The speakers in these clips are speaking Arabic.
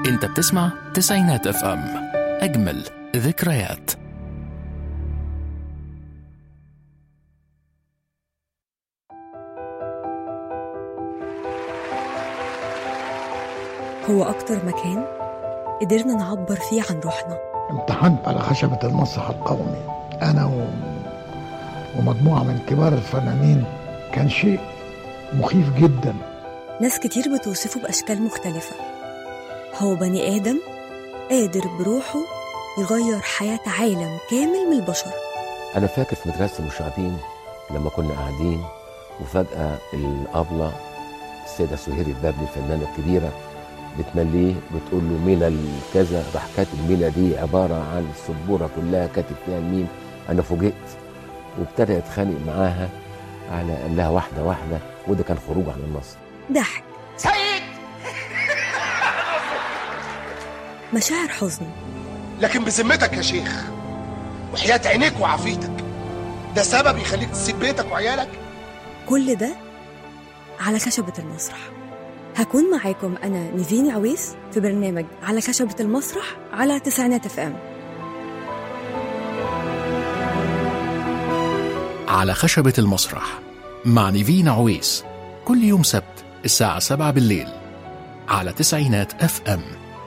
انت بتسمع تسعينات اف ام، اجمل ذكريات. هو أكتر مكان قدرنا نعبر فيه عن روحنا. امتحنت على خشبة المسرح القومي أنا ومجموعة من كبار الفنانين، كان شيء مخيف جدا. ناس كتير بتوصفه بأشكال مختلفة. هو بني آدم قادر بروحه يغير حياة عالم كامل من البشر. أنا فاكر في مدرسة المشاغبين لما كنا قاعدين وفجأة الأبلة السيدة سهير البابلي الفنانة الكبيرة بتمليه بتقول له مينا الكذا، راح كاتب مينا دي عبارة عن السبورة كلها كاتب فيها الميم. أنا فوجئت وابتدى يتخانق معاها على قال لها واحدة واحدة، وده كان خروج عن النص. ضحك، سيد مشاعر حزن. لكن بذمتك يا شيخ وحياة عينيك وعافيتك، ده سبب يخليك تسيب بيتك وعيالك؟ كل ده على خشبة المسرح. هكون معاكم أنا نيفين عويس في برنامج على خشبة المسرح على تسعينات اف ام. على خشبة المسرح مع نيفين عويس، كل يوم سبت الساعة 7 بالليل على تسعينات اف ام.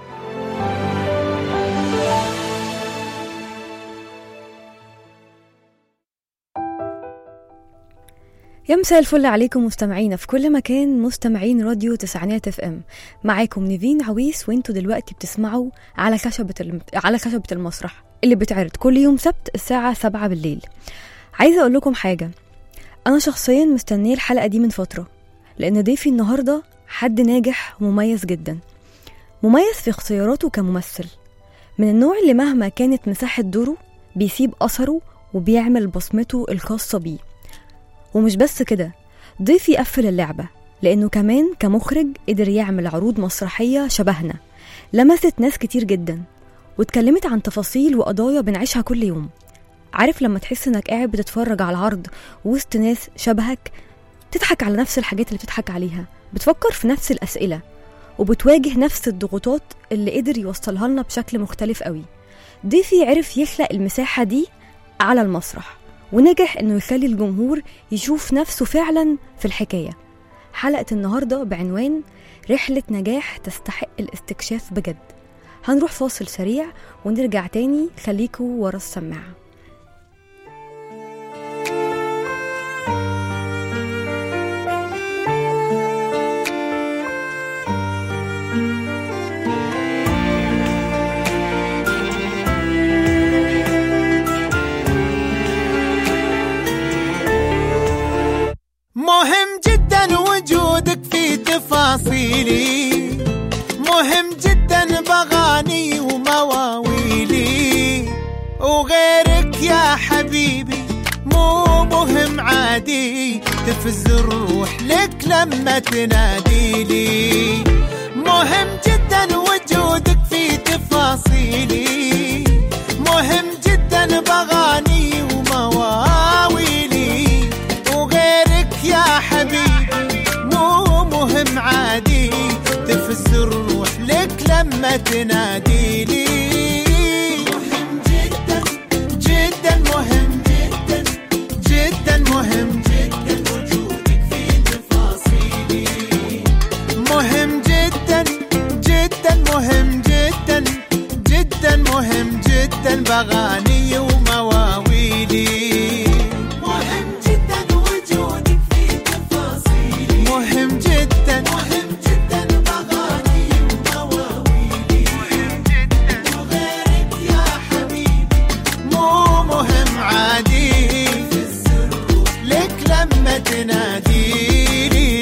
يا مساء الفل عليكم مستمعينا في كل مكان، مستمعين راديو تسعينات اف ام. معاكم نيفين عويس، وانتوا دلوقتي بتسمعوا على خشبة المسرح اللي بتعرض كل يوم سبت الساعة 7 بالليل. عايزة اقول لكم حاجة، انا شخصيا مستنيه الحلقة دي من فترة، لان ضيفي النهاردة حد ناجح ومميز جدا، مميز في اختياراته كممثل، من النوع اللي مهما كانت مساحة دوره بيسيب أثره وبيعمل بصمته الخاصة بيه. ومش بس كده، ضيفي قفل اللعبة، لأنه كمان كمخرج قدر يعمل عروض مسرحية شبهنا لمست ناس كتير جدا، واتكلمت عن تفاصيل وقضايا بنعيشها كل يوم. عارف لما تحس انك قاعد بتتفرج على العرض وسط ناس شبهك، تضحك على نفس الحاجات اللي بتضحك عليها، بتفكر في نفس الأسئلة، وبتواجه نفس الضغوطات اللي قدر يوصلها لنا بشكل مختلف قوي. ضيفي عرف يخلق المساحة دي على المسرح، ونجح انه يخلي الجمهور يشوف نفسه فعلا في الحكاية. حلقة النهاردة بعنوان رحلة نجاح تستحق الاستكشاف بجد. هنروح فاصل سريع ونرجع تاني، خليكوا ورا السماعة. مهم جدا وجودك في تفاصيلي، مهم جدا بغاني ومواويلي، وغيرك يا حبيبي مو مهم عادي، تفز الروح لك لما تناديلي. مهم جدا وجودك في تفاصيلي، مهم جدا بغاني ومواويلي، يا حبيبي مو مهم عادي، تفز الروح لك لما تناديلي. مهم جدا جدا، مهم جدا جدا، مهم جدا وجودك في تفاصيلي، مهم جدا جدا، مهم جدا جدا، مهم جدا بغاني ومواويلي. مهم جدا مهم جدا بغاني ومواويلي، مهم جدا وغيرك يا حبيبي مو مهم عادي، تفز الروح لك لما تناديلي.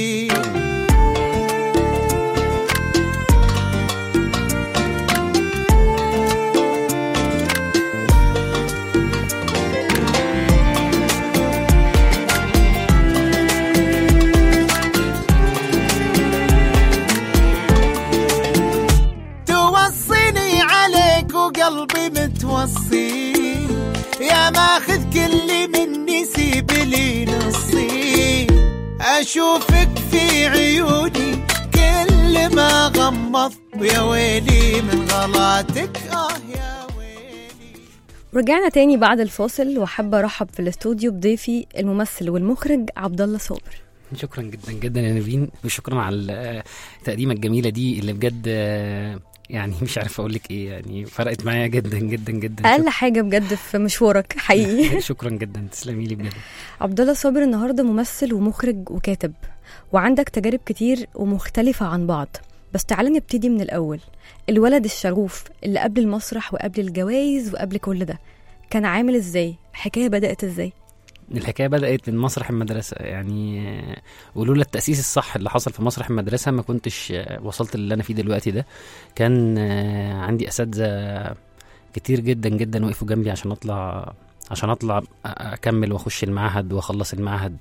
قلبي متوصي يا ماخذ كل مني، سيب لي نصي، أشوفك في عيوني كل كل ما غمض ويا ويلي من غلاتك يا ويلي. رجعنا تاني بعد الفاصل، وحابة أرحب في الاستوديو بضيفي الممثل والمخرج عبد الله صابر. شكرا جدا جدا يا نبين، وشكرا على التقديمة الجميلة دي اللي بجد يعني مش عارف اقول لك ايه، يعني فرقت معايا جدا جدا جدا. اقل حاجه بجد في مشوارك حقيقي. شكرا جدا، تسلمي لي بجد. عبد الله صابر النهارده ممثل ومخرج وكاتب، وعندك تجارب كتير ومختلفه عن بعض، بس تعالى نبتدي من الاول. الولد الشغوف اللي قبل المسرح وقبل الجوائز وقبل كل ده كان عامل ازاي؟ الحكايه بدات ازاي؟ الحكايه بدات من مسرح المدرسه، يعني ولولا التاسيس الصح اللي حصل في مسرح المدرسه ما كنتش وصلت اللي انا فيه دلوقتي ده. كان عندي اساتذه كتير جدا جدا وقفوا جنبي عشان اطلع اكمل واخش المعهد واخلص المعهد.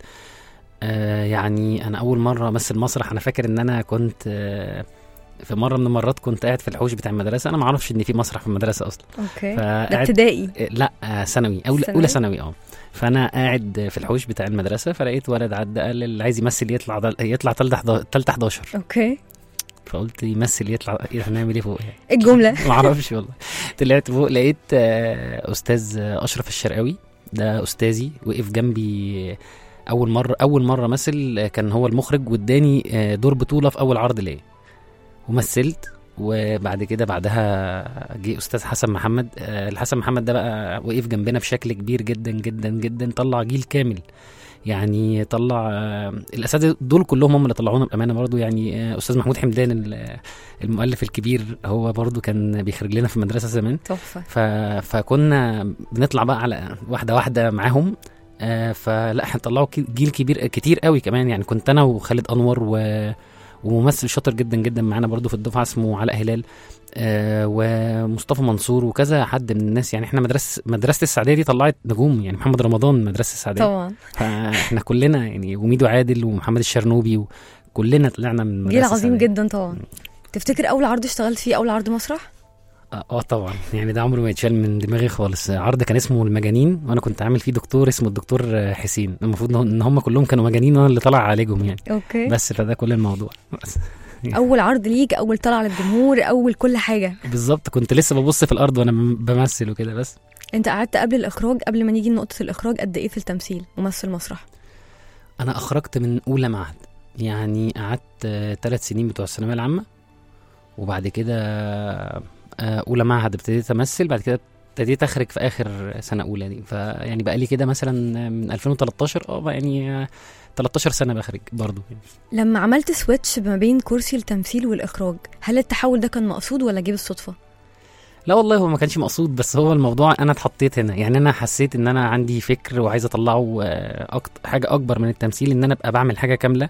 يعني انا اول مره امثل مسرح، انا فاكر ان انا كنت في مره من المرات كنت قاعد في الحوش بتاع المدرسه، انا ما اعرفش ان في مسرح في المدرسه اصلا. اوكي، ده ابتدائي؟ لا ثانوي، اولى ثانوي. فانا قاعد في الحوش بتاع المدرسه، فلقيت ولد عدى قال اللي عايز يمثل يطلع تالتة 11. اوكي، فقلت يمثل يطلع هنعمل ايه فوق يعني الجمله؟ ما اعرفش والله. طلعت فوق لقيت استاذ اشرف الشرقاوي، ده استاذي، وقف جنبي اول مره مثل، كان هو المخرج واداني دور بطوله في اول عرض ليا ومثلت. وبعد كده بعدها جه استاذ حسن محمد. الحسن محمد ده بقى وقف جنبنا بشكل كبير جدا جدا جدا، طلع جيل كامل، يعني طلع الاساتذه دول كلهم هم اللي طلعونا بامانه برضو. يعني استاذ محمود حمدان المؤلف الكبير هو برضو كان بيخرج لنا في المدرسه زمان، تحفه. فكنا بنطلع بقى على واحده واحده معاهم. فلا احنا طلعوا جيل كبير كتير قوي كمان. يعني كنت انا وخالد انور وممثل شاطر جدا جدا معانا برضو في الدفعه اسمه علاء هلال، ومصطفى منصور وكذا حد من الناس. يعني احنا مدرسه السعديه دي طلعت نجوم، يعني محمد رمضان مدرسه السعديه طبعا. فاحنا كلنا يعني، وميدو عادل ومحمد الشرنوبي، وكلنا طلعنا من جيل عظيم جدا طبعا. تفتكر اول عرض اشتغلت فيه، اول عرض مسرح؟ طبعا، يعني ده عمره ما يتشال من دماغي خالص. عرض كان اسمه المجانين، وانا كنت عامل فيه دكتور اسمه الدكتور حسين. المفروض ان هم كلهم كانوا مجانين وانا اللي طلع عليهم يعني. اوكي، بس فده كل الموضوع بس. اول عرض ليك، اول طلع للجمهور، اول كل حاجه بالظبط. كنت لسه ببص في الارض وانا بمثل وكده. بس انت قعدت قبل الاخراج، قبل ما نيجي لنقطه الاخراج، قد ايه في التمثيل ممثل مسرح؟ انا اخرجت من اولى معهد، يعني قعدت 3 سنين بتوع الثانويه العامه، وبعد كده اولى معهد ابتديت امثل، بعد كده ابتديت اخرج في اخر سنه اولى دي. فيعني بقى لي كده مثلا من 2013 يعني 13 سنه بخرج برضو يعني. لما عملت سويتش ما بين كرسي التمثيل والاخراج، هل التحول ده كان مقصود ولا جه بالصدفه؟ لا والله هو ما كانش مقصود، بس هو الموضوع انا اتحطيت هنا. يعني انا حسيت ان انا عندي فكر وعايز اطلعه حاجه اكبر من التمثيل، ان انا ابقى بعمل حاجه كامله.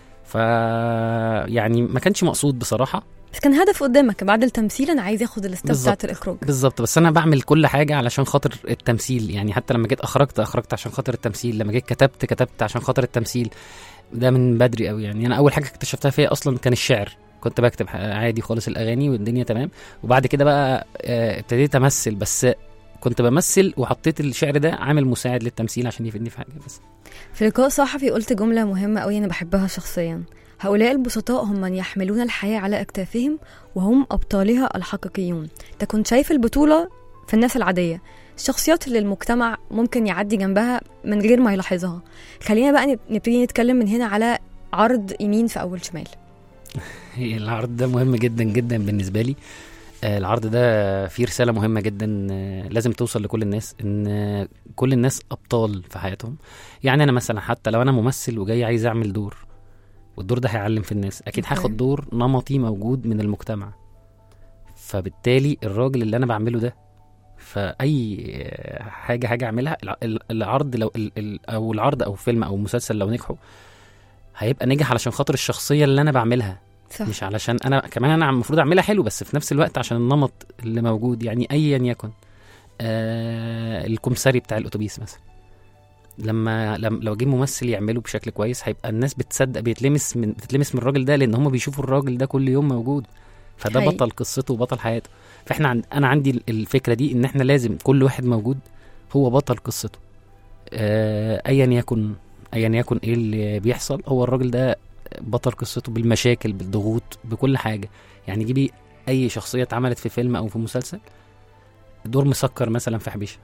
يعني ما كانش مقصود بصراحه، بس كان هدف قدامك بعد التمثيل انا عايز اخد الاستاذ بتاعت الاخراج. بالظبط، بس انا بعمل كل حاجه علشان خاطر التمثيل. يعني حتى لما جيت اخرجت عشان خاطر التمثيل، لما جيت كتبت عشان خاطر التمثيل. ده من بدري قوي. يعني انا اول حاجه اكتشفتها فيها اصلا كان الشعر. كنت بكتب عادي خالص الاغاني والدنيا تمام، وبعد كده بقى ابتديت امثل، بس كنت بمثل وحطيت الشعر ده عامل مساعد للتمثيل عشان يفيدني في حاجه. بس في لقاء صحفي قلت جمله مهمه قوي انا بحبها شخصيا: هؤلاء البسطاء هم من يحملون الحياة على أكتافهم وهم أبطالها الحقيقيون. انت كنت شايف البطولة في الناس العادية، الشخصيات اللي المجتمع ممكن يعدي جنبها من غير ما يلاحظها. خلينا بقى نبتدي نتكلم من هنا على عرض يمين في أول شمال. العرض ده مهم جدا جدا بالنسبة لي. العرض ده فيه رسالة مهمة جدا لازم توصل لكل الناس، ان كل الناس أبطال في حياتهم. يعني أنا مثلا حتى لو أنا ممثل وجاي عايز أعمل دور، والدور ده هيعلم في الناس، اكيد هاخد دور نمطي موجود من المجتمع. فبالتالي الراجل اللي انا بعمله ده، فاي حاجه هاجي اعملها، العرض لو او العرض او فيلم او مسلسل لو نجحوا، هيبقى نجح علشان خاطر الشخصيه اللي انا بعملها، صح. مش علشان انا كمان انا المفروض اعملها حلو، بس في نفس الوقت عشان النمط اللي موجود. يعني ايا يكن الكمساري بتاع الاتوبيس مثلا، لو جه ممثل يعمله بشكل كويس، هيبقى الناس بتصدق، بتتلمس من الراجل ده، لان هم بيشوفوا الراجل ده كل يوم موجود، فده بطل قصته وبطل حياته. فاحنا انا عندي الفكره دي، ان احنا لازم كل واحد موجود هو بطل قصته، ايا يكن ايه اللي بيحصل، هو الراجل ده بطل قصته بالمشاكل بالضغوط بكل حاجه. يعني جيبي اي شخصيه اتعملت في فيلم او في مسلسل، دور مسكر مثلا في حبيشه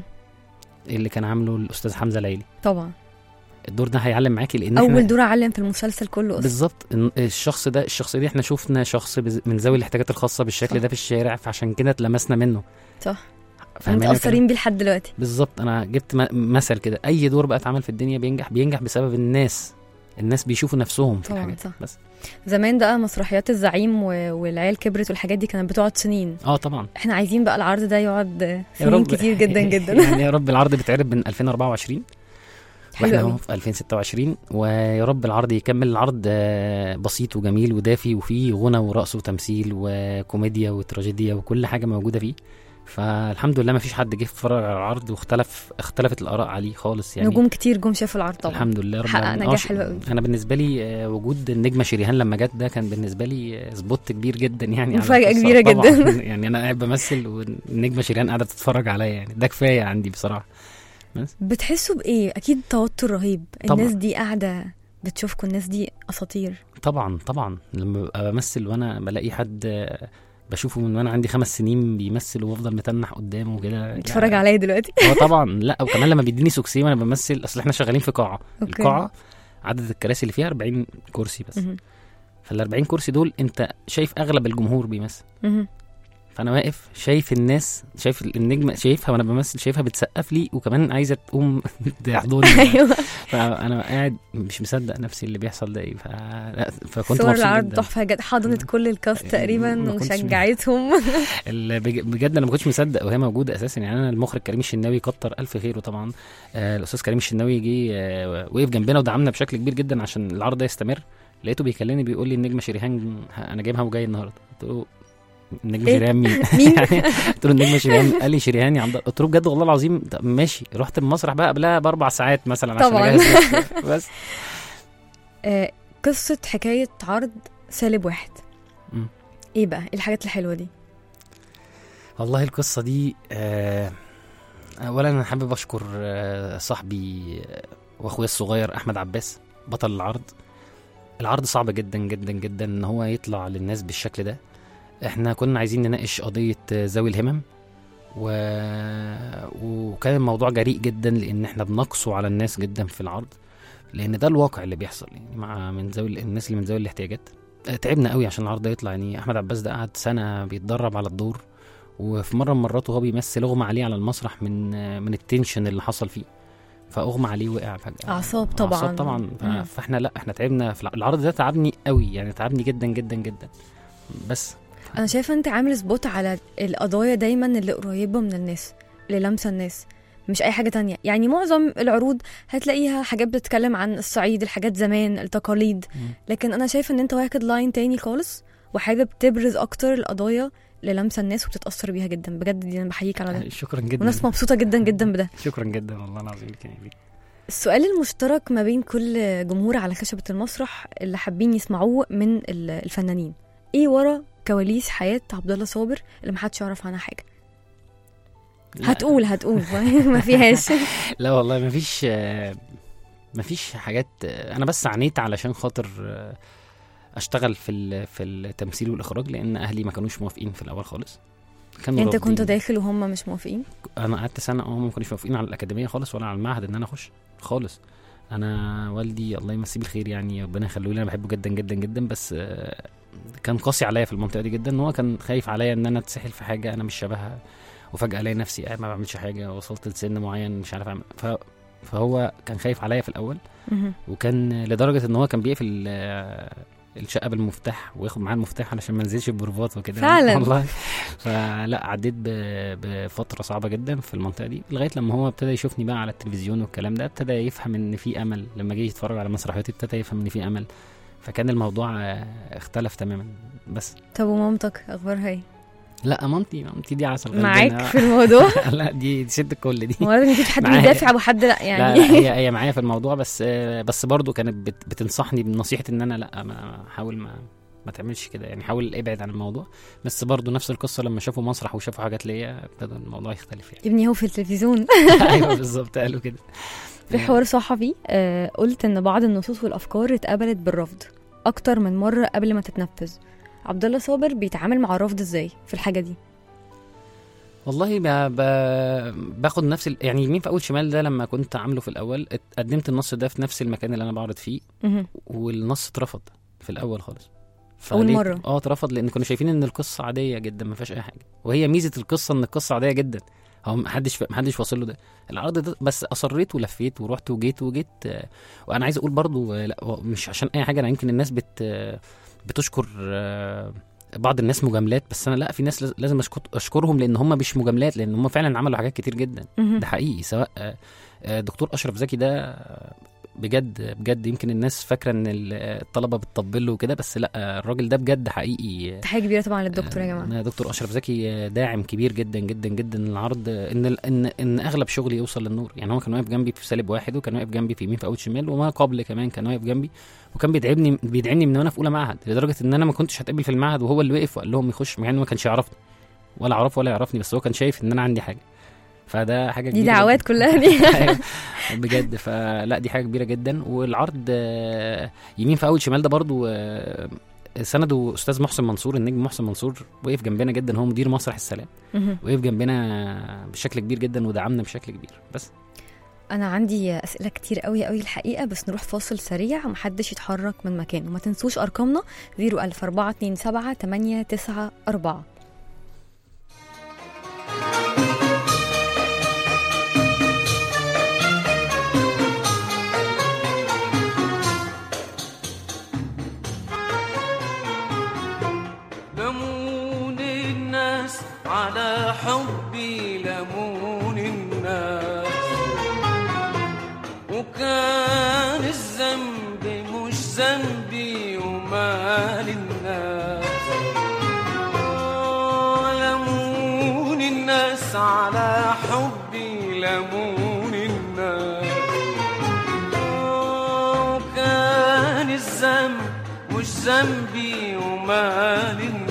اللي كان عامله الاستاذ حمزه العيلي، طبعا الدور ده هيعلم معاكي لان اول دور علم في المسلسل كله اصلا. بالظبط. الشخصيه دي احنا شفنا شخص من ذوي الاحتياجات الخاصه بالشكل ده في الشارع، فعشان كده اتلمسنا منه. صح، متأثرين بيه لحد دلوقتي. بالظبط. انا جبت مثل كده، اي دور بقى اتعمل في الدنيا بينجح بسبب الناس بيشوفوا نفسهم في الحاجات. صح. بس زمان بقى مسرحيات الزعيم والعيال كبرت والحاجات دي كانت بتقعد سنين. طبعا احنا عايزين بقى العرض ده يقعد سنين كتير جدا جدا. يعني يا رب العرض بيتعرض من 2024 واحنا حلو اهو في 2026، ويا رب العرض يكمل. العرض بسيط وجميل ودافي، وفيه غنى ورقص وتمثيل وكوميديا وتراجيديا وكل حاجه موجوده فيه. فالحمد لله ما فيش حد جه يتفرج على العرض واختلفت الاراء عليه خالص. يعني نجوم كتير جم شافوا العرض طبعا، الحمد لله رب حقق نجاح حلو قوي. انا بالنسبه لي وجود النجمه شريهان لما جت ده كان بالنسبه لي سبوت كبير جدا، يعني مفاجاه كبيره جدا. يعني انا قاعد بمثل والنجمه شريهان قاعده تتفرج عليا، يعني ده كفايه عندي بصراحه. بس بتحسوا بايه؟ اكيد توتر رهيب. طبعا. الناس دي قاعده بتشوفكم، الناس دي اساطير. طبعا لما ببقى بمثل وانا بلاقي حد بشوفه من وانا عندي 5 سنين بيمثل وافضل متنح قدامه وكده اتفرج عليا دلوقتي. طبعا. لا وكمان لما بيديني سوكسي وانا بمثل، اصل احنا شغالين في قاعه. القاعه عدد الكراسي اللي فيها 40 كرسي بس. فال 40 كرسي دول انت شايف اغلب الجمهور بيمثل. فانا واقف شايف الناس، شايف النجمه، شايفها وانا بمثل، شايفها بتسقف لي وكمان عايزه تقوم تحضني. ايوه. فانا قاعد مش مصدق نفسي اللي بيحصل ده ايه. فكنت صور العرض تحفه جدا، حضنت كل الكاست تقريبا وشجعتهم. بجد انا ما كنتش مصدق وهي موجوده اساسا. يعني انا المخرج كريم الشناوي كتر الف خيره طبعا. الاستاذ كريم الشناوي جه وقف جنبنا ودعمنا بشكل كبير جدا عشان العرض ده يستمر. لقيته بيكلمني بيقول لي النجمه شريهان انا جايبها وجاي النهارده. قلت له النجمه شريهان مين؟ قلت له النجمه شريهان. قال لي شريهان عند. قلت له بجد والله العظيم. طب ماشي. رحت المسرح بقى قبلها ب4 ساعات مثلا عشان اجهز. بس قصه حكايه عرض سالب 1 ايه بقى الحاجات الحلوه دي؟ والله القصه دي اولا انا حابب اشكر صاحبي واخويا الصغير احمد عباس بطل العرض. العرض صعب جدا جدا جدا ان هو يطلع للناس بالشكل ده. احنا كنا عايزين نناقش قضية ذوي الهمم وكان الموضوع جريء جدا لان احنا بنقصوا على الناس جدا في العرض، لان ده الواقع اللي بيحصل يعني مع الناس اللي من ذوي الاحتياجات. تعبنا قوي عشان العرض ده يطلع. يعني احمد عباس ده قعد سنة بيتدرب على الدور، وفي مرة من مرات وهو بيمثل اغمى عليه على المسرح من التنشن اللي حصل فيه، فاغمى عليه وقع فجأة. اعصاب طبعا. فاحنا لا احنا تعبنا في العرض ده. تعبني قوي يعني، تعبني جدا جدا جدا. بس انا شايفه انت عامل سبوت على القضايا دايما اللي قريبه من الناس، اللي لامسه الناس، مش اي حاجه تانية. يعني معظم العروض هتلاقيها حاجات بتتكلم عن الصعيد، الحاجات زمان، التقاليد. لكن انا شايفه ان انت واخد لاين تاني خالص وحابب تبرز اكتر القضايا اللي لامسه الناس وبتتاثر بيها جدا. بجد دي انا بحييك على ده. شكرا جدا. وناس مبسوطه جدا جدا بده. شكرا جدا والله العظيم. السؤال المشترك ما بين كل جمهور على خشبة المسرح اللي حابين يسمعوه من الفنانين، ايه ورا كواليس حياة عبد الله صابر اللي محدش يعرف عنها حاجة؟ هتقول ما فيهاش. لا والله ما فيش حاجات. انا بس عانيت علشان خاطر اشتغل في التمثيل والاخراج، لان اهلي ما كانوش موافقين في الاول خالص. انت كنت داخل وهم مش موافقين؟ انا قعدت سنه هم ما كانوش موافقين على الاكاديميه خالص ولا على المعهد ان انا اخش خالص. انا والدي الله يمسيه بالخير يعني ربنا يخليه لي، انا بحبه جدا جدا جدا، بس كان قاسي عليا في المنطقه دي جدا. ان هو كان خايف عليا ان انا اتسحل في حاجه انا مش شبهها، وفجاه الاقي نفسي قاعد ما بعملش حاجه، وصلت لسن معين مش عارف اعمل. فهو كان خايف عليا في الاول، وكان لدرجه ان هو كان بيقفل الشقه بالمفتاح وياخد معاه المفتاح علشان ما انزلش ببروفات وكده فعلا والله. فلا عديت بفتره صعبه جدا في المنطقه دي، لغايه لما هو ابتدى يشوفني بقى على التلفزيون والكلام ده، ابتدى يفهم ان في امل. لما جه يتفرج على مسرحياتي ابتدى يفهم ان في امل، فكان الموضوع اختلف تماما. بس طب ومامتك اخبارها ايه؟ لا مامتي دي عسل معاك في الموضوع. لا دي ست الكل دي. ما مفيش حد بيدافع وحد لا يعني. لا هي معايا في الموضوع، بس برضو كانت بتنصحني بنصيحه ان انا لا ما حاول ما تعملش كده يعني، حاول ابعد عن الموضوع. بس برضو نفس القصه لما شافوا مسرح وشافوا حاجات ليا ابتدى الموضوع يختلف يعني. ابني هو في التلفزيون. ايوه بالظبط قالوا كده. في حوار صحفي قلت ان بعض النصوص والافكار اتقبلت بالرفض اكتر من مره قبل ما تتنفذ. عبد الله صابر بيتعامل مع الرفض ازاي في الحاجه دي؟ والله باخد نفس يعني يمين في اول شمال ده لما كنت عامله في الاول قدمت النص ده في نفس المكان اللي انا بعرض فيه والنص اترفض في الاول خالص. اول مره اترفض لان كنا شايفين ان القصه عاديه جدا ما فيهاش اي حاجه، وهي ميزه القصه ان القصه عاديه جدا، هو محدش واصل له ده العرض ده. بس اصريت ولفيت ورحت وجيت وانا عايز اقول برضو لا مش عشان اي حاجه، انا يمكن الناس بتشكر بعض الناس مجاملات، بس انا لا، في ناس لازم اشكرهم لان هم مش مجاملات، لان هم فعلا عملوا حاجات كتير جدا. ده حقيقي. سواء دكتور اشرف زكي ده بجد يمكن الناس فاكره ان الطلبه بتطبل له وكده، بس لا، الراجل ده بجد حقيقي. تحيه كبيره طبعا للدكتور يا جماعه. دكتور اشرف زكي داعم كبير جدا جدا جدا للعرض، ان اغلب شغلي يوصل للنور. يعني هو كان واقف جنبي في -1 وكان واقف جنبي في يمين في اول شمال، وما قبل كمان كان واقف جنبي وكان بيدعمني من وانا في اولى معهد، لدرجه ان انا ما كنتش هتقبل في المعهد وهو اللي وقف وقال لهم يخش، مع انه ما كانش يعرفني ولا اعرفه ولا يعرفني، بس هو كان شايف ان انا عندي حاجه. فده حاجه كبيره، دي دعوات كلها دي بجد. فلا دي حاجه كبيره جدا. والعرض يمين في اول شمال ده برضو سنده استاذ محسن منصور، النجم محسن منصور، وقف جنبنا جدا، هو مدير مسرح السلام، وقف جنبنا بشكل كبير جدا ودعمنا بشكل كبير. بس انا عندي اسئله كتير قوي الحقيقه، بس نروح فاصل سريع ومحدش يتحرك من مكانه. وما تنسوش ارقامنا 01427 لمون الناس على حبي، لمون الناس، وكان الذنب مش ذنبي ومال الناس. لمون الناس على حبي، لمون الناس، وكان الذنب مش ذنبي ومال الناس.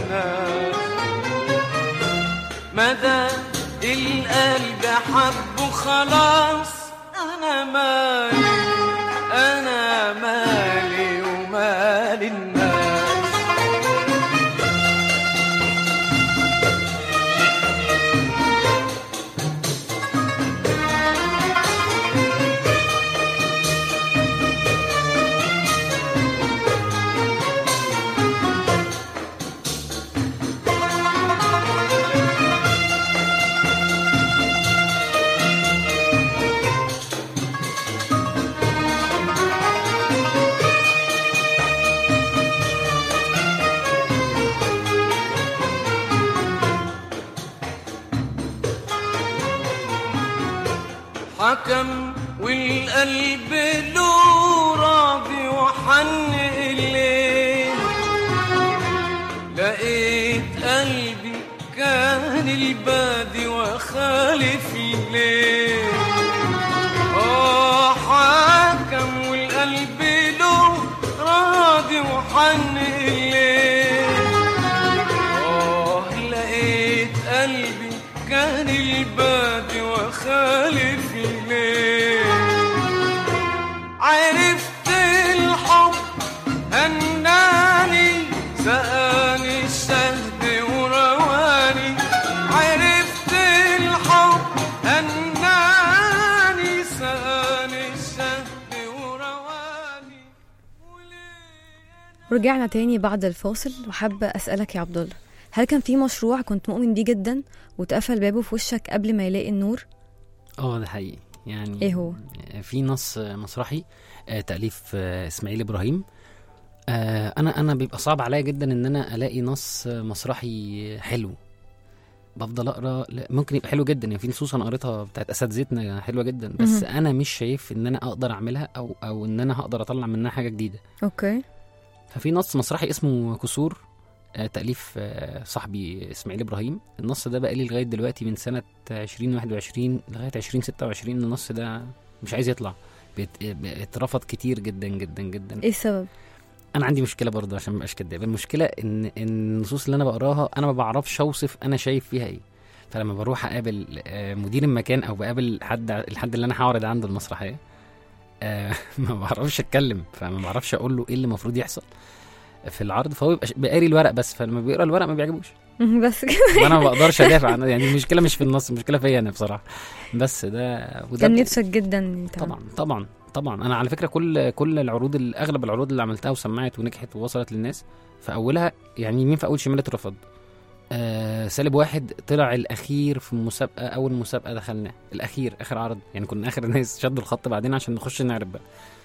مدى القلب حبه خلاص، أنا مالي ومال الناس. حكم والقلب له راضي وحن الليل، لقيت قلبي كان البادي وخالف الليل. حكم والقلب له راضي وحن الليل، لقيت قلبي كان البادي وخالف عرفت الحب هناني، سقاني الشهد ورواني. عرفت الحب هناني، سقاني الشهد ورواني. رجعنا تاني بعد الفاصل، وحابة أسألك يا عبد الله، هل كان في مشروع كنت مؤمن بيه جدا واتقفل بابه في وشك قبل ما يلاقي النور؟ ده حقيقي. يعني ايه هو؟ في نص مسرحي تأليف اسماعيل ابراهيم. انا بيبقى صعب عليا جدا ان انا الاقي نص مسرحي حلو. بفضل اقرا، ممكن يبقى حلو جدا، يعني في نصوص انا قريتها بتاعت اساتذتنا حلوه جدا، بس انا مش شايف ان انا اقدر اعملها او ان انا هقدر اطلع منها حاجه جديده. اوكي. ففي نص مسرحي اسمه كسور تأليف صاحبي اسماعيل ابراهيم. النص ده بقى لي لغايه دلوقتي من سنه 2021 لغايه 2026. النص ده مش عايز يطلع، اترفض كتير جدا جدا جدا. ايه السبب؟ انا عندي مشكله برضه عشان ما ابقاش كداب. المشكله ان النصوص اللي انا بقراها انا ما بعرفش اوصف انا شايف فيها ايه. فلما بروح اقابل مدير المكان او بقابل الحد اللي انا هعرض عنده المسرحيه، ما بعرفش اتكلم، فما بعرفش اقول له ايه اللي المفروض يحصل في العرض، فهو بيبقى بيقري الورق بس، فلما بيقرا الورق ما بيعجبوش. بس كده. وانا ما بقدرش ادافع عنه، يعني المشكله مش في النص، المشكله فيا انا بصراحه. بس ده كان نفسك جدا انت. طبعا انا على فكره كل العروض، اغلب العروض اللي عملتها وسمعت ونجحت ووصلت للناس، في اولها يعني يمين في اول شمال اترفض. سالب واحد طلع الاخير في المسابقه، اول مسابقه دخلنا الاخير، اخر عرض، يعني كنا اخر ناس شدوا الخط بعدين عشان نخش نعرف بقى.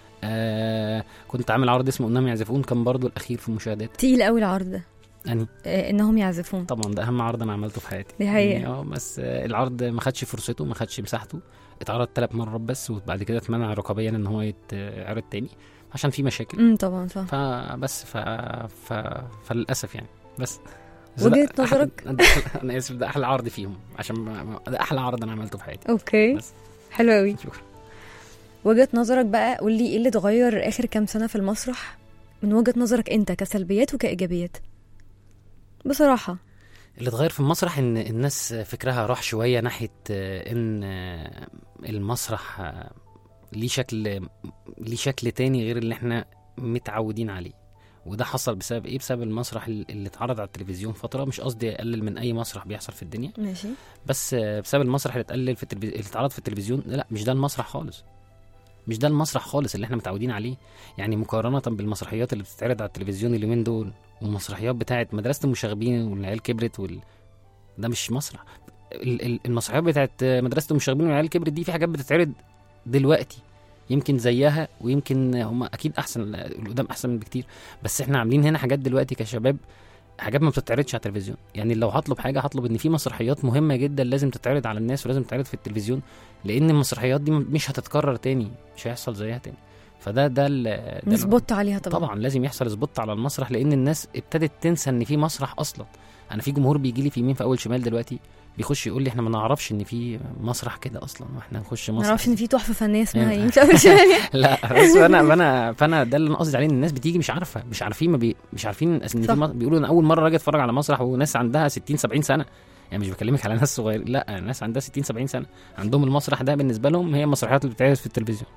كنت عامل عرض اسمه انهم يعزفون، كان برضو الاخير في المشاهدات. تقيل قوي العرض ده يعني انهم يعزفون، طبعا ده اهم عرض انا عملته في حياتي دي حقيقة. يعني بس العرض ما خدش فرصته، ما خدش مساحته، اتعرض 3 مرات بس، وبعد كده اتمنع رقابيا ان هو يتعرض تاني عشان في مشاكل. طبعا صح. فبس فللاسف يعني. بس وجهة نظرك؟ انا اسف، ده احلى عرض فيهم، عشان ده احلى عرض انا عملته في حياتي. اوكي بس. حلو قوي. شكرا. وجهة نظرك بقى، قول لي ايه اللي اتغير اخر كام سنة في المسرح من وجهة نظرك انت، كسلبيات وكايجابيات بصراحة؟ اللي اتغير في المسرح ان الناس فكرها راح شويه ناحيه ان المسرح ليه شكل تاني غير اللي احنا متعودين عليه. وده حصل بسبب ايه؟ بسبب المسرح اللي اتعرض على التلفزيون فتره. مش قصدي اقلل من اي مسرح بيحصل في الدنيا، ماشي، بس بسبب المسرح اللي اتعرض في التلفزيون. لا، مش ده المسرح خالص، مش ده المسرح خالص اللي احنا متعودين عليه. يعني مقارنه بالمسرحيات اللي بتتعرض على التلفزيون اليومين دول، والمسرحيات بتاعت مدرسه المشاغبين والعيال كبرت ده مش مسرح. المسرحيات بتاعت مدرسه المشاغبين والعيال كبرت دي، في حاجات بتتعرض دلوقتي يمكن زيها، ويمكن هم اكيد احسن، القدام احسن من بكتير، بس احنا عاملين هنا حاجات دلوقتي كشباب، حاجات ما بتتعرضش على التلفزيون. يعني لو هطلب حاجه، هطلب ان في مسرحيات مهمه جدا لازم تتعرض على الناس ولازم تتعرض في التلفزيون، لان المسرحيات دي مش هتتكرر تاني، مش هيحصل زيها تاني. فده نسبوت عليها طبعا لازم يحصل سبوت على المسرح، لان الناس ابتدت تنسى ان في مسرح اصلا. انا في جمهور بيجي لي في يمين في اول شمال دلوقتي، بيخش يقول لي احنا ما نعرفش ان في مسرح كده اصلا، واحنا نخش مسرح، ما نعرفش ان في تحفه فنيه اسمها يعني. يمين في اول شمال. لا بس فانا ده اللي انا قصدي عليه، ان الناس بتيجي مش عارفين مش عارفين ان بيقولوا انا اول مره اجي اتفرج على مسرح وناس عندها 60 70 سنه. يعني مش بكلمك على ناس صغيره، لا، ناس عندها 60 70 سنه عندهم المسرح ده بالنسبه لهم هي المسرحيات اللي بتتعرض في التلفزيون.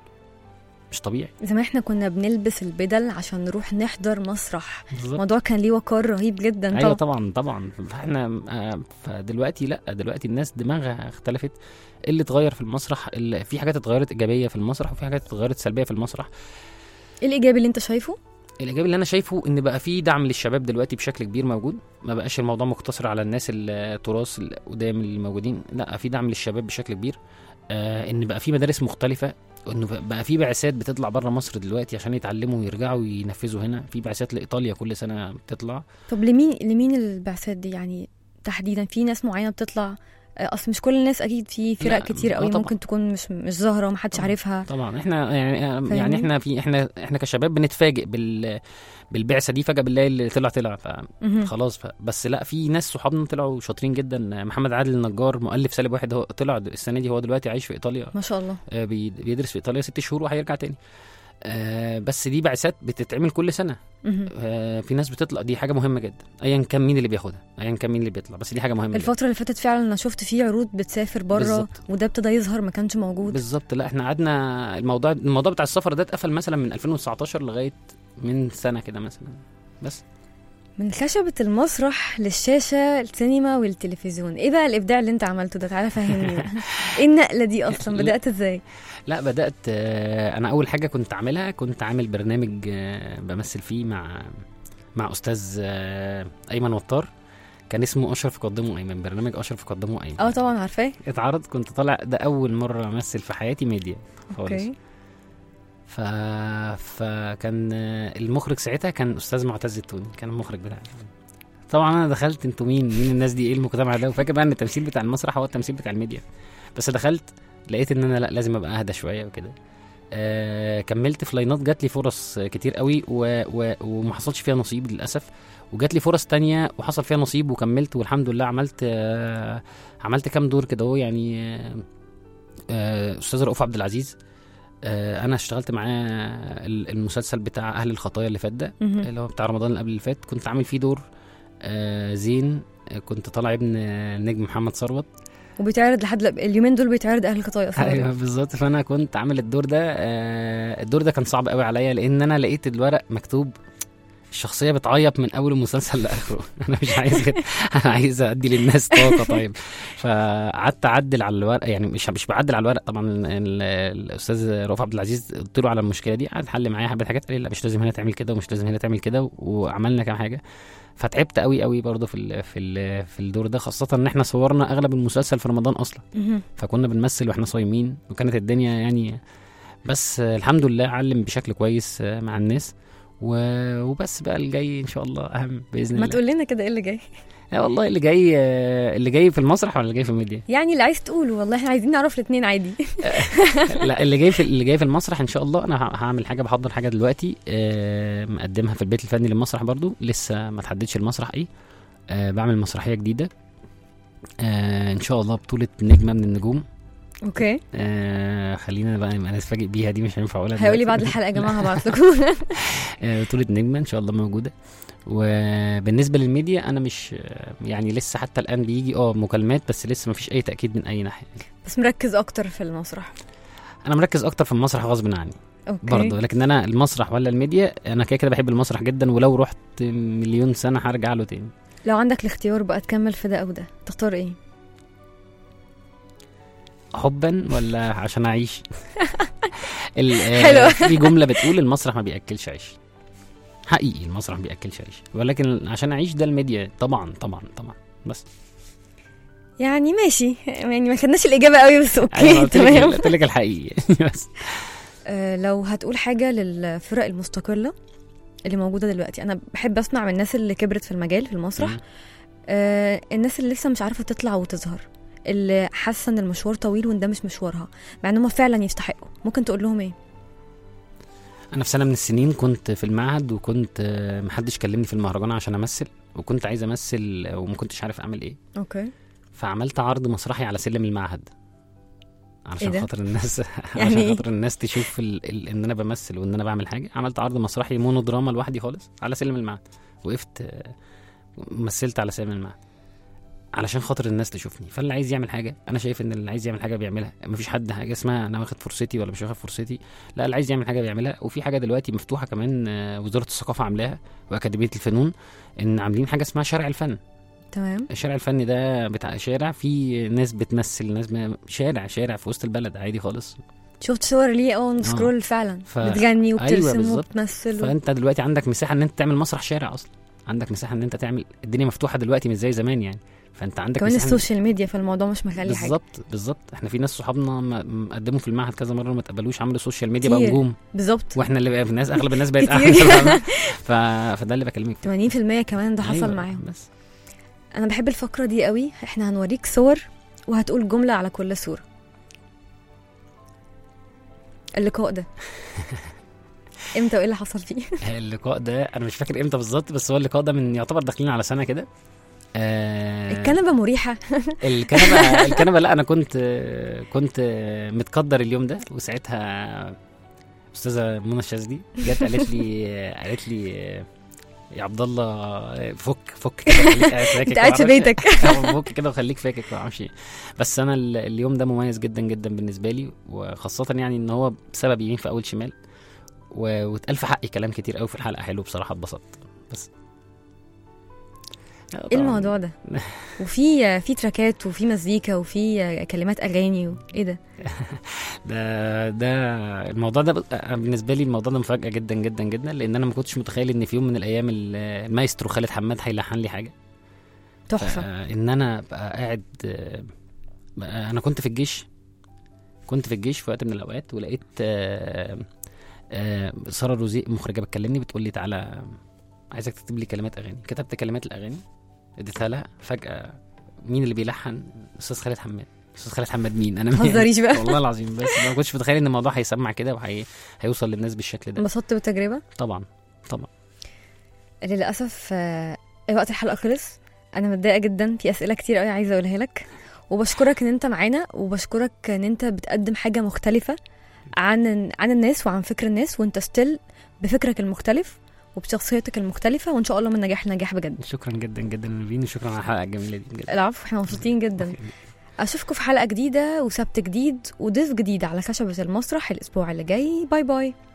مش طبيعي. زمان احنا كنا بنلبس البدل عشان نروح نحضر مسرح، الموضوع كان ليه وقار رهيب جدا. ايوه طبعا. فاحنا فدلوقتي لا، دلوقتي الناس دماغها اختلفت. اللي اتغير في المسرح، اللي في حاجات اتغيرت ايجابيه في المسرح، وفي حاجات اتغيرت سلبيه في المسرح. ايه الايجابي اللي انت شايفه؟ الايجابي اللي انا شايفه ان بقى في دعم للشباب دلوقتي بشكل كبير موجود، ما بقاش الموضوع مقتصر على الناس التراث القدام الموجودين، لا، في دعم للشباب بشكل كبير. ان بقى في مدارس مختلفه، انه بقى في بعثات بتطلع بره مصر دلوقتي عشان يتعلموا ويرجعوا وينفذوا هنا. في بعثات لايطاليا كل سنه بتطلع. طب لمين البعثات دي يعني تحديدا؟ في ناس معينه بتطلع؟ اصل مش كل الناس، اكيد في فرق كتير قوي ممكن تكون مش ظاهره ومحدش عارفها. طبعا احنا يعني احنا كشباب بنتفاجئ بالبعثه دي فجاه بالله اللي طلع خلاص. بس لا، في ناس صحابنا طلعوا شاطرين جدا. محمد عادل النجار مؤلف سالب واحد، هو طلع السنه دي، هو دلوقتي عايش في ايطاليا ما شاء الله. بيدرس في ايطاليا 6 شهور وهيرجع تاني. بس دي بعثات بتتعمل كل سنه. في ناس بتطلع، دي حاجه مهمه جدا، ايا كان مين اللي بياخدها، ايا كان مين اللي بيطلع، بس دي حاجه مهمه الفتره جداً. اللي فاتت فعلا انا شفت فيه عروض بتسافر بره، وده ابتدى يظهر، ما كانش موجود بالظبط. لا، احنا قعدنا الموضوع بتاع السفر ده اتقفل مثلا من 2019 لغايه من سنه كده مثلا. بس من خشبة المسرح للشاشة، السينما والتلفزيون، ايه بقى الابداع اللي انت عملته ده؟ تعالى فهمني بقى. ايه النقلة دي اصلا؟ بدأت ازاي؟ لا، بدأت انا اول حاجة كنت عاملها، كنت عامل برنامج بمثل فيه مع استاذ ايمن وطار، كان اسمه اشرف قدمه ايمن، برنامج اشرف قدمه ايمن. طبعا عارفاه، اتعرض، كنت طالع، ده اول مرة امثل في حياتي ميديا خالص. اوكي. فكان المخرج ساعتها كان استاذ معتز التوني، كان المخرج بتاعي. طبعا انا دخلت، انتوا مين الناس دي، ايه المجتمع ده، وفاكر بقى ان التمثيل بتاع المسرح هو التمثيل بتاع الميديا. بس دخلت لقيت ان انا لا، لازم ابقى اهدى شويه وكده. كملت في لاينات، جات لي فرص كتير قوي وما حصلش فيها نصيب للاسف، وجات لي فرص تانية وحصل فيها نصيب وكملت، والحمد لله عملت كام دور كده. هو يعني استاذ رؤوف عبد العزيز، انا اشتغلت معاه المسلسل بتاع اهل الخطايا اللي فات ده، اللي هو بتاع رمضان اللي قبل اللي فات، كنت عامل فيه دور زين، كنت طالع ابن النجم محمد ثروت. وبيتعرض لحد اليومين دول بيتعرض اهل القطايا اصلا. ايوه بالظبط. فانا كنت عامل الدور ده. الدور ده كان صعب قوي عليا لان انا لقيت الورق مكتوب الشخصيه بتعيط من اول المسلسل لاخره. انا مش عايز كده، انا عايز ادي للناس طاقه. طيب فقعدت اعدل على الورق، يعني مش بعدل على الورق طبعا. الاستاذ رؤوف عبد العزيز قلت له على المشكله دي، قعد حل معايا حبه حاجات، قال لي لا مش لازم هنا تعمل كده ومش لازم هنا تعمل كده، وعملنا كام حاجه. فتعبت قوي قوي برضه في الدور ده، خاصه ان احنا صورنا اغلب المسلسل في رمضان اصلا، فكنا بنمثل واحنا صايمين وكانت الدنيا يعني. بس الحمد لله علم بشكل كويس مع الناس، وبس بقى الجاي ان شاء الله اهم باذن الله. ما تقول لنا كده ايه اللي جاي؟ والله اللي جاي في المسرح ولا اللي جاي في الميديا؟ يعني اللي عايز تقوله، والله احنا عايزين نعرف الاثنين عادي. لا اللي جاي في المسرح ان شاء الله. انا هعمل حاجه، بحضر حاجه دلوقتي مقدمها في البيت الفني للمسرح، برضو لسه ما تحددش المسرح ايه. بعمل مسرحيه جديده ان شاء الله، بطوله نجمه من النجوم. اوكي. خلينا بقى انا اتفاجئ بيها، دي مش هينفع اقولها. هيقولي بعد الحلقه يا جماعه هبعت لكم. بطوله نجمه ان شاء الله موجوده. وبالنسبه للميديا انا مش يعني لسه حتى الان بيجي مكالمات، بس لسه ما فيش اي تاكيد من اي ناحيه. بس مركز اكتر في المسرح؟ انا مركز اكتر في المسرح غصب عني. اوكي. برضه لكن انا المسرح ولا الميديا، انا كده بحب المسرح جدا، ولو رحت مليون سنه هرجع له تاني. لو عندك الاختيار بقى تكمل في ده او ده، تختار ايه؟ حبا ولا عشان اعيش؟ حلو. في جمله بتقول المسرح ما بياكلش عيش. حقيقي المسرح ما بياكلش عيش، ولكن عشان اعيش ده الميديا طبعا طبعا طبعا. بس يعني ماشي، يعني ما خدناش الاجابه قوي بس اوكي تمام. قلت لك الحقيقي. بس لو هتقول حاجه للفرق المستقله اللي موجوده دلوقتي، انا بحب اسمع من الناس اللي كبرت في المجال في المسرح، الناس اللي لسه مش عارفه تطلع وتظهر، اللي حاسه ان المشوار طويل وان ده مش مشوارها، مع انهم فعلا يستحقوا، ممكن تقول لهم ايه؟ انا في سنه من السنين كنت في المعهد، وكنت محدش كلمني في المهرجان عشان امثل، وكنت عايز امثل وما كنتش عارف اعمل ايه. اوكي. فعملت عرض مسرحي على سلم المعهد علشان إيه خاطر الناس يعني عشان خاطر الناس تشوف ان انا بمثل وان انا بعمل حاجه. عملت عرض مسرحي مونو دراما لوحدي خالص على سلم المعهد، وقفت مثلت على سلم المعهد علشان خاطر الناس تشوفني. فاللي عايز يعمل حاجه، انا شايف ان اللي عايز يعمل حاجه بيعملها، مفيش حد حاجه اسمها انا واخد فرصتي ولا مش واخد فرصتي، لا اللي عايز يعمل حاجه بيعملها. وفي حاجه دلوقتي مفتوحه كمان، وزاره الثقافه عاملاها واكاديميه الفنون، ان عاملين حاجه اسمها شارع الفن. تمام. الشارع الفني ده بتاع شارع فيه ناس بتمثل، ناس شارع في وسط البلد عادي خالص. شفت صور ليه سكرول فعلا بتغني وبترسم. أيوة وبتمثل فانت دلوقتي عندك مساحه ان انت تعمل مسرح شارع اصلا، عندك مساحه ان انت تعمل، الدنيا مفتوحه دلوقتي مش زي زمان يعني. فانت عندك كمان السوشيال ميديا في الموضوع مش مخلي حاجه. بالظبط. احنا في ناس صحابنا قدموا في المعهد كذا مره ما تقبلوش، عملوا سوشيال ميديا بقى نجوم. بالظبط. واحنا اللي بقى الناس اغلب الناس بقت فده اللي بكلمك 80% كمان ده حصل. أيوة. معاهم. بس انا بحب الفقره دي قوي. احنا هنوريك صور وهتقول جمله على كل صوره. اللقاء ده امتى وايه اللي حصل فيه؟ اللقاء ده انا مش فاكر امتى بالظبط، بس هو اللقاء ده من يعتبر داخلين على سنه كده. الكنبه مريحه. الكنبه لا، انا كنت متقدر اليوم ده، وساعتها استاذه منى الشاذلي جت قالت لي يا عبد الله فك كده خليك قاعد فاكك. انت قاعد في بيتك. فك كده وخليك فاكك ما اعرفش. بس انا اليوم ده مميز جدا جدا بالنسبه لي، وخاصه يعني ان هو بسبب يمين في اول شمال، واتقال في حقي كلام كتير قوي في الحلقه حلو بصراحه، اتبسطت. بس ايه الموضوع ده؟ وفي تراكات وفي مزيكا وفي كلمات اغاني ايه ده؟ ده الموضوع ده بالنسبه لي الموضوع ده مفاجاه جدا جدا جدا، لان انا ما كنتش متخيل ان في يوم من الايام المايسترو خالد حماد هيلحن لي حاجه تحفه. ان انا ابقى قاعد. انا كنت في الجيش في وقت من الاوقات، ولقيت ساره روزي مخرجه بتكلمني بتقول لي تعالى عايزك تكتب لي كلمات اغاني. كتبت كلمات الاغاني اديتها لها، فجاه مين اللي بيلحن؟ استاذ خالد حماد. استاذ خالد حماد مين؟ انا ما تهزريش بقى والله العظيم. بس ما كنتش متخيل ان الموضوع هيسمع كده وهيوصل للناس بالشكل ده. انبسطت بالتجربه؟ طبعا. للاسف وقت الحلقه خلص. انا متضايقه جدا، في اسئله كتير قوي عايزه اقولها لك، وبشكرك ان انت معانا، وبشكرك ان انت بتقدم حاجه مختلفه عن الناس وعن فكر الناس، وانت ستيل بفكرك المختلف وبشخصيتك المختلفة، وإن شاء الله من نجاح لنجاح بجد. شكرا جدا جدا نبيل، وشكرا على الحلقة الجميلة دي بجد. العفو، احنا مبسوطين جدا. اشوفكم في حلقة جديدة وسبت جديد وضيف جديد على خشبة المسرح الاسبوع اللي جاي. باي باي.